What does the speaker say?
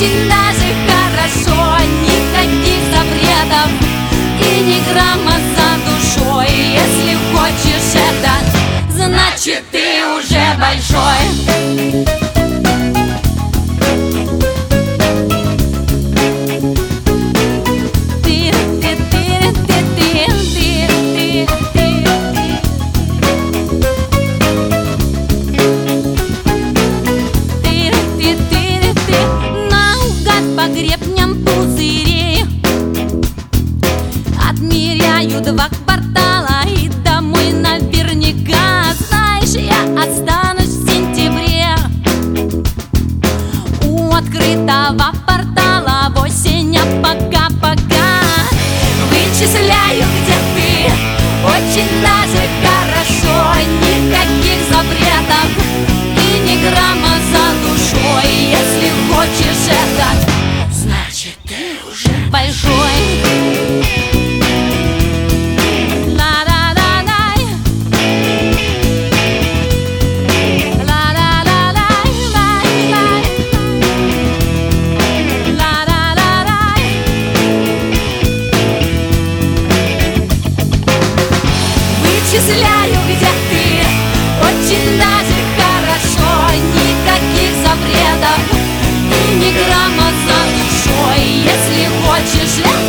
очень даже хорошо. Никаких запретов и ни грамма за душой. Если хочешь это, значит ты уже большой. Гребням пузырей отмеряю 2 квартала и домой наверняка. Знаешь, я останусь в сентябре у открытого портала в осень, а пока-пока вычисляю, где ты, очень даже хорошо. Никаких запретов и ни грамма за душой. Если хочешь это, значит ты уже большой. Ла-ла-ла-лай, ла-ла-ла-лай, лай-лай, ла-ла-ла-лай. Вычисляю, где ты, очень даже хорошо. Никаких запретов и ни грамма за душой. Если хочешь